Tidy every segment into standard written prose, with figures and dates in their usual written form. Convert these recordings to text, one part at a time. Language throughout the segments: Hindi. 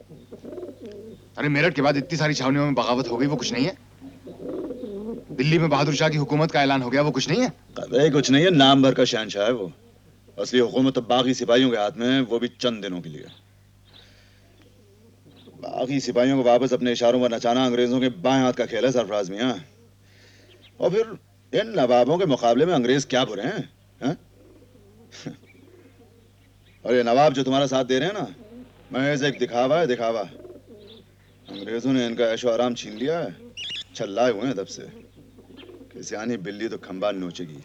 अरे मेरठ के बाद इतनी सारी छावनियों में बगावत हो गई, वो कुछ नहीं है? दिल्ली में बहादुर शाह की हुकूमत का ऐलान हो गया, वो कुछ नहीं है? अरे कुछ नहीं है, नाम भर का शहंशाह है वो। असली हुकूमत तो बागी सिपाहियों के हाथ में है, वो भी चंद दिनों के लिए। बागी सिपाहियों को वापस अपने इशारों पर नचाना अंग्रेजों के बाएं हाथ का खेल है सरफराज मियां। और फिर इन नवाबों के मुकाबले में अंग्रेज क्या बुरे हैं, हैं? और ये नवाब जो तुम्हारा साथ दे रहे हैं ना, महज एक दिखावा है, दिखावा। अंग्रेजों ने इनका ऐशो आराम छीन लिया है, छल्लाए हुए हैं तब से। किसी आनी बिल्ली तो खंबा नोचेगी।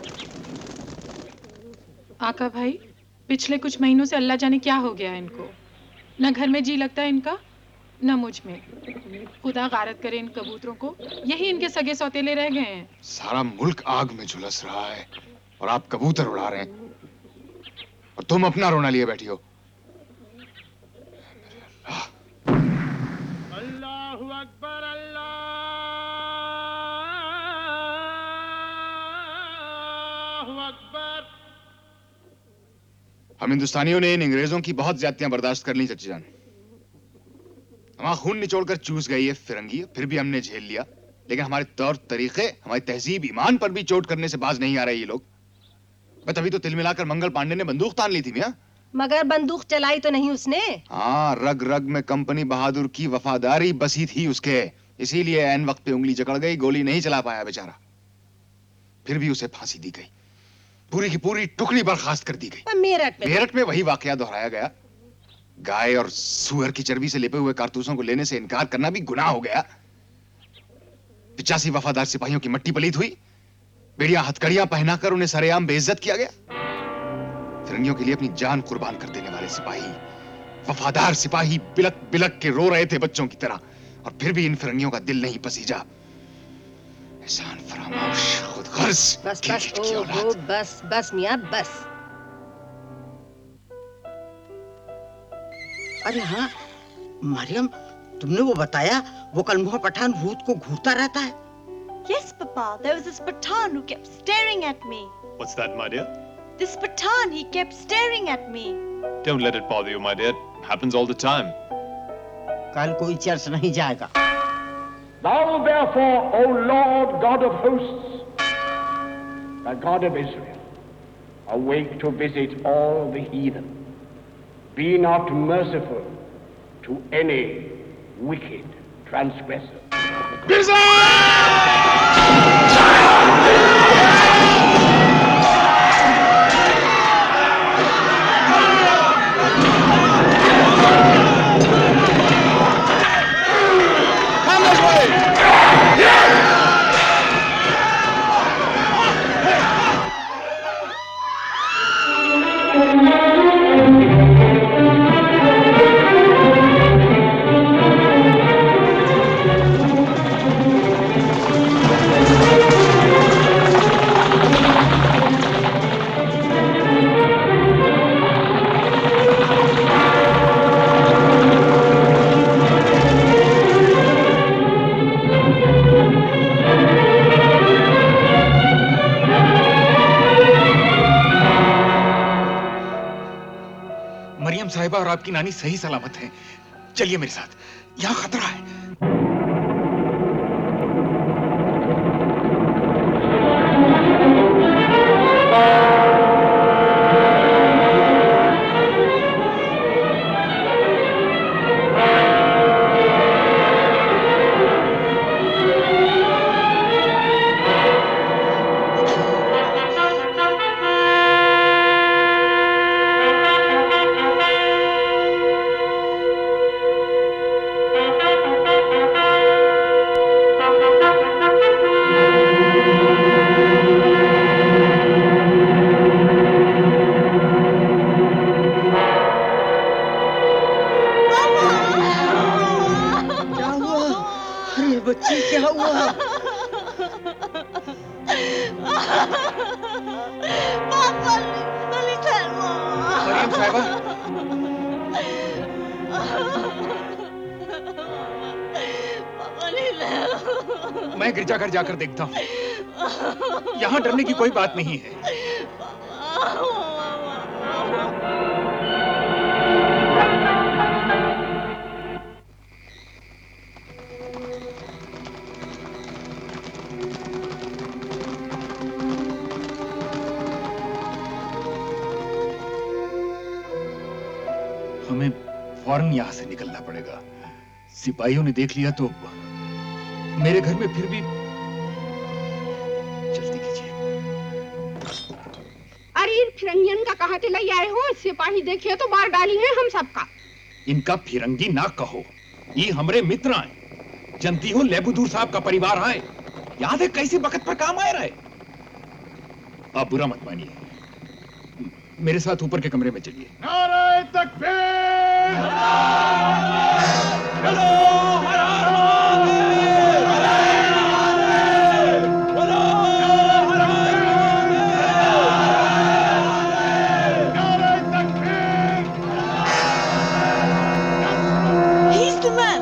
आका भाई, पिछले कुछ महीनों से अल्लाह जाने क्या हो गया है इनको। न घर में जी लगता है इनका, न मुझ में। खुदा गारत करे इन कबूतरों को, यही इनके सगे सौतेले रह गए हैं। सारा मुल्क आग में झुलस रहा है और आप कबूतर उड़ा रहे हैं, और तुम अपना रोना लिए बैठी हो। अल्लाहु अकबर, अल्लाहु अकबर। हम हिंदुस्तानियों ने इन अंग्रेजों की बहुत ज्यादतियां बर्दाश्त कर ली चच्ची जान। हमारा खून निचोड़कर चूस गई है फिरंगी, फिर भी हमने झेल लिया। लेकिन हमारे तौर तरीके, हमारी तहजीब, ईमान पर भी चोट करने से बाज नहीं आ रहे ये लोग। तभी तो तिल मिलाकर मंगल पांडे ने बंदूक तान ली थी मियां। मगर बंदूक चलाई तो नहीं उसने। हाँ, रग रग में कंपनी बहादुर की वफादारी बसी थी उसके, इसीलिए ऐन वक्त पे उंगली जकड़ गई, गोली नहीं चला पाया बेचारा। फिर भी उसे फांसी दी गई, पूरी की पूरी टुकड़ी बर्खास्त कर दी गई। मेरठ में वही वाकया दोहराया गया। गाय और सुअर की चर्बी से लेपे हुए कारतूसों को लेने से इनकार करना भी गुनाह हो गया। 85 वफादार सिपाहियों की मट्टी पलीत हुई, बेड़ियां हथकड़ियां पहनाकर उन्हें सरेआम बेइज्जत किया गया। फिरंगियों के लिए अपनी जान कुर्बान कर देने वाले सिपाही, वफादार सिपाही बिलक बिलक के रो रहे थे बच्चों की तरह, और फिर भी इन फिरंगियों का दिल नहीं पसीजा। एहसान फरामोश, खुदगर्ज, बस बस, ओहो, बस बस मियां, बस। अरे हाँ मरियम, तुमने वो बताया वो कलमुहा पठान भूत को घूरता रहता है? Yes, Papa. There was this Pathan who kept staring at me. What's that, my dear? This Pathan, he kept staring at me. Don't let it bother you, my dear. Happens all the time. कल कोई चर्च नहीं जाएगा। Thou therefore, O Lord God of hosts, the God of Israel, awake to visit all the heathen. Be not merciful to any wicked transgressor. साहिबा और आपकी नानी सही सलामत हैं। चलिए मेरे साथ, यहाँ खतरा है। मैं गिरजाघर जाकर देखता हूँ। यहाँ डरने की कोई बात नहीं है। हमें फौरन यहाँ से निकलना पड़ेगा। सिपाहियों ने देख लिया तो मेरे घर में फिर भी। जल्दी कीजिए। अरे इन फिरंगियन का कहाँ ते ले आए हो? सिपाही देखे तो मार डाली है हम सबका। इनका फिरंगी ना कहो, ये हमारे मित्र हैं। जनती हो लेबुदूर साहब का परिवार है, याद है कैसी वक्त पर काम आए रहे। आप बुरा मत मानिए, मेरे साथ ऊपर के कमरे में चलिए। नारे तकबीर! चलो He's the man.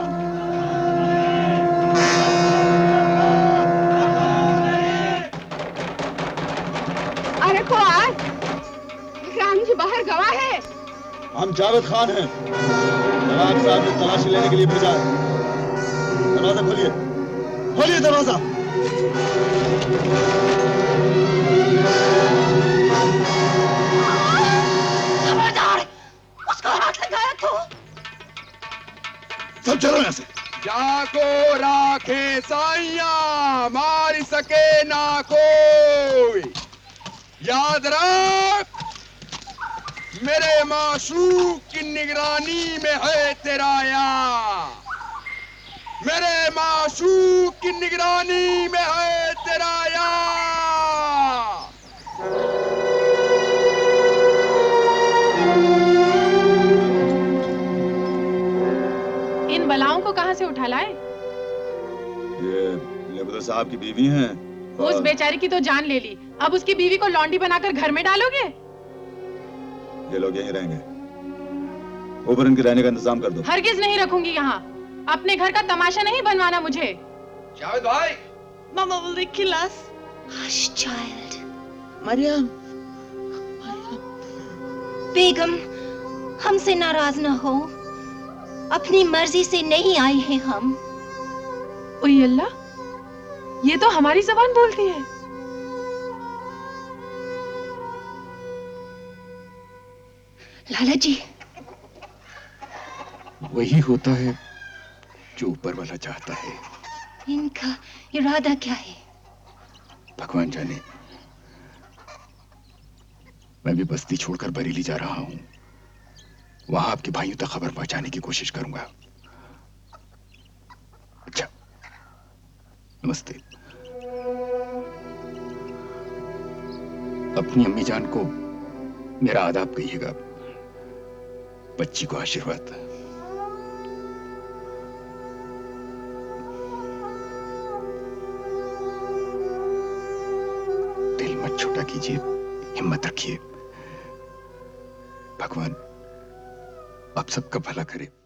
अरे को आज राम जी बाहर गवा है। हम जावेद खान हैं, नवाब साहब ने तलाशी लेने के लिए भेजा है। दरवाजा खोलिए, खोलिए दरवाजा। खबरदार, उसको हाथ लगाया तो। सब चलो यहाँ से। जाको राखे साइया, मार सके ना कोई। याद रख, मेरे माशूक की निगरानी में है तेरा यार। मेरे माशूक की निगरानी में है तेरा यार। इन बलाओं को कहाँ से उठा लाए? ये लेबुदूर साहब की बीवी हैं। उस बेचारी की तो जान ले ली, अब उसकी बीवी को लौंडी बनाकर घर में डालोगे? ये लोग यहीं रहेंगे, ऊपर इनके रहने का इंतजाम कर दो। हरगिज नहीं रखूंगी यहाँ। अपने घर का तमाशा नहीं बनवाना मुझे। जावेद भाई, Mama will they kill us? Hush, child. Maryam, बेगम, हमसे नाराज न हो। अपनी मर्जी से नहीं आए हैं हम। ओए अल्लाह, ये तो हमारी जबान बोलती है। लाला जी, वही होता है जो ऊपर वाला चाहता है। इनका इरादा क्या है? भगवान जाने। मैं भी बस्ती छोड़कर बरेली जा रहा हूं, वहां आपके भाइयों तक खबर पहुंचाने की कोशिश करूंगा। अच्छा, नमस्ते। अपनी अम्मी जान को मेरा आदाब कहिएगा, बच्ची को आशीर्वाद। दिल मत छोटा कीजिए, हिम्मत रखिए। भगवान आप सबका भला करे।